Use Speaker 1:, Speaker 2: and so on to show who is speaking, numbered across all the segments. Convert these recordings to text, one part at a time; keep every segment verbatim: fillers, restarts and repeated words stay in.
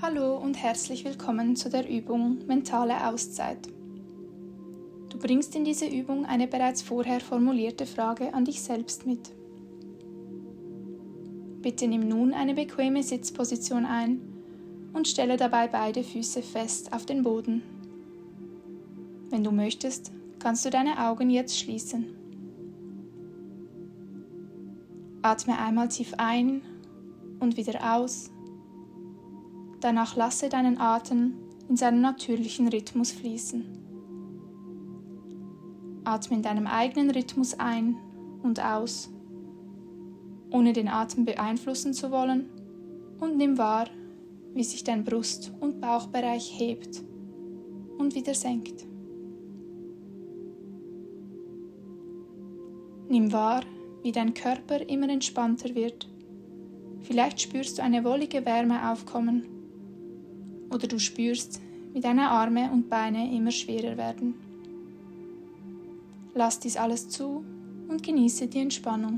Speaker 1: Hallo und herzlich willkommen zu der Übung Mentale Auszeit. Du bringst in diese Übung eine bereits vorher formulierte Frage an dich selbst mit. Bitte nimm nun eine bequeme Sitzposition ein und stelle dabei beide Füße fest auf den Boden. Wenn du möchtest, kannst du deine Augen jetzt schließen. Atme einmal tief ein und wieder aus. Danach lasse deinen Atem in seinen natürlichen Rhythmus fließen. Atme in deinem eigenen Rhythmus ein und aus, ohne den Atem beeinflussen zu wollen, und nimm wahr, wie sich dein Brust- und Bauchbereich hebt und wieder senkt. Nimm wahr, wie dein Körper immer entspannter wird. Vielleicht spürst du eine wollige Wärme aufkommen oder du spürst, wie deine Arme und Beine immer schwerer werden. Lass dies alles zu und genieße die Entspannung.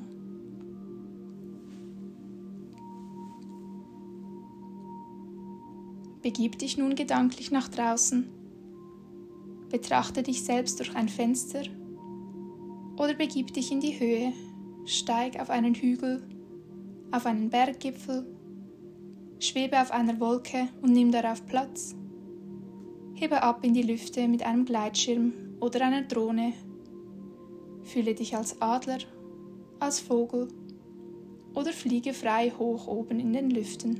Speaker 1: Begib dich nun gedanklich nach draußen. Betrachte dich selbst durch ein Fenster oder begib dich in die Höhe. Steig auf einen Hügel, auf einen Berggipfel, schwebe auf einer Wolke und nimm darauf Platz. Hebe ab in die Lüfte mit einem Gleitschirm oder einer Drohne. Fühle dich als Adler, als Vogel oder fliege frei hoch oben in den Lüften.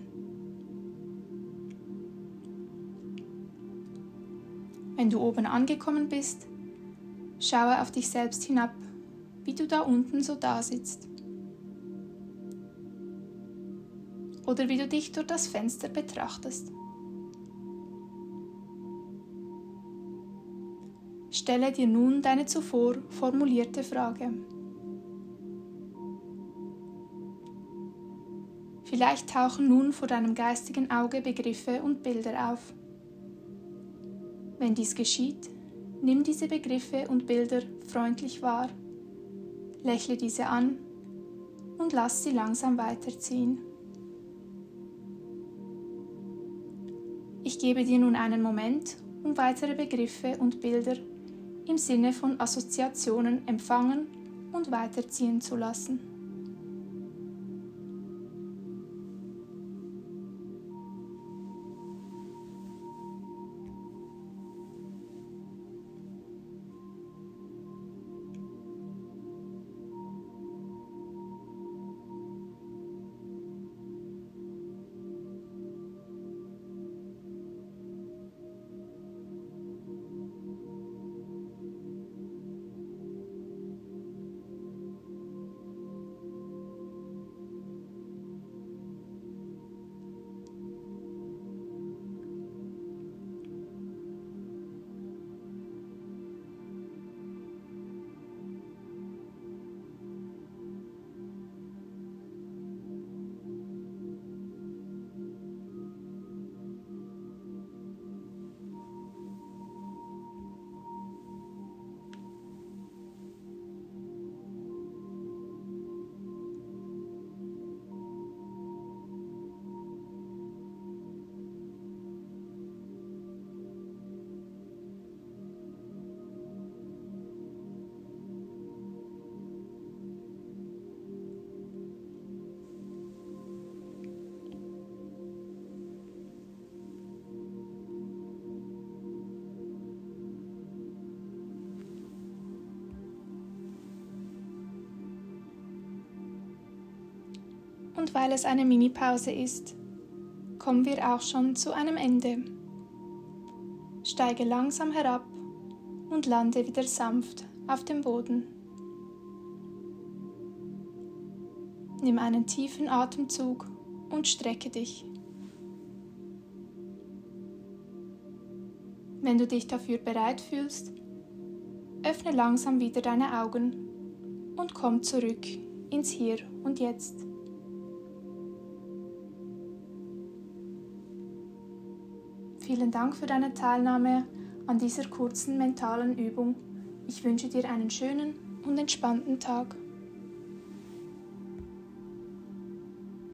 Speaker 1: Wenn du oben angekommen bist, schaue auf dich selbst hinab, wie du da unten so dasitzt. Oder wie du dich durch das Fenster betrachtest. Stelle dir nun deine zuvor formulierte Frage. Vielleicht tauchen nun vor deinem geistigen Auge Begriffe und Bilder auf. Wenn dies geschieht, nimm diese Begriffe und Bilder freundlich wahr, lächle diese an und lass sie langsam weiterziehen. Ich gebe dir nun einen Moment, um weitere Begriffe und Bilder im Sinne von Assoziationen empfangen und weiterziehen zu lassen. Und weil es eine Minipause ist, kommen wir auch schon zu einem Ende. Steige langsam herab und lande wieder sanft auf dem Boden. Nimm einen tiefen Atemzug und strecke dich. Wenn du dich dafür bereit fühlst, öffne langsam wieder deine Augen und komm zurück ins Hier und Jetzt. Vielen Dank für deine Teilnahme an dieser kurzen mentalen Übung. Ich wünsche dir einen schönen und entspannten Tag.